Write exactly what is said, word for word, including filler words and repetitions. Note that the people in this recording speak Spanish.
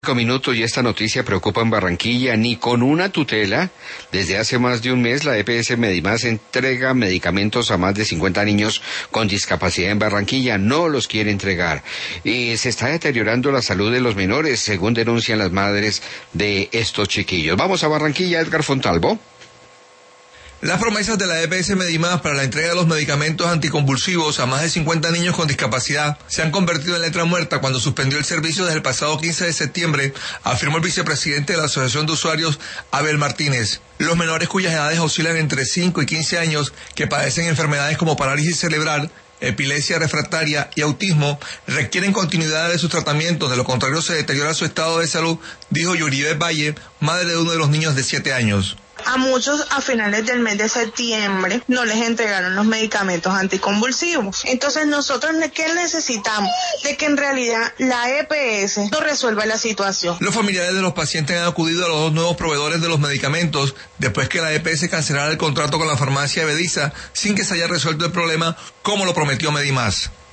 Minutos y esta noticia preocupa en Barranquilla. Ni con una tutela, desde hace más de un mes la E P S Medimás entrega medicamentos a más de cincuenta niños con discapacidad en Barranquilla. No los quiere entregar y se está deteriorando la salud de los menores, según denuncian las madres de estos chiquillos. Vamos a Barranquilla, Edgar Fontalvo. Las promesas de la E P S Medimás para la entrega de los medicamentos anticonvulsivos a más de cincuenta niños con discapacidad se han convertido en letra muerta cuando suspendió el servicio desde el pasado quince de septiembre, afirmó el vicepresidente de la Asociación de Usuarios, Abel Martínez. Los menores cuyas edades oscilan entre cinco y quince años, que padecen enfermedades como parálisis cerebral, epilepsia refractaria y autismo, requieren continuidad de sus tratamientos, de lo contrario se deteriora su estado de salud, dijo Yuribe Valle, madre de uno de los niños de siete años. A muchos a finales del mes de septiembre no les entregaron los medicamentos anticonvulsivos. Entonces nosotros, ¿qué necesitamos? De que en realidad la E P S no resuelva la situación. Los familiares de los pacientes han acudido a los dos nuevos proveedores de los medicamentos después que la E P S cancelara el contrato con la farmacia Ebediza sin que se haya resuelto el problema como lo prometió Medimás.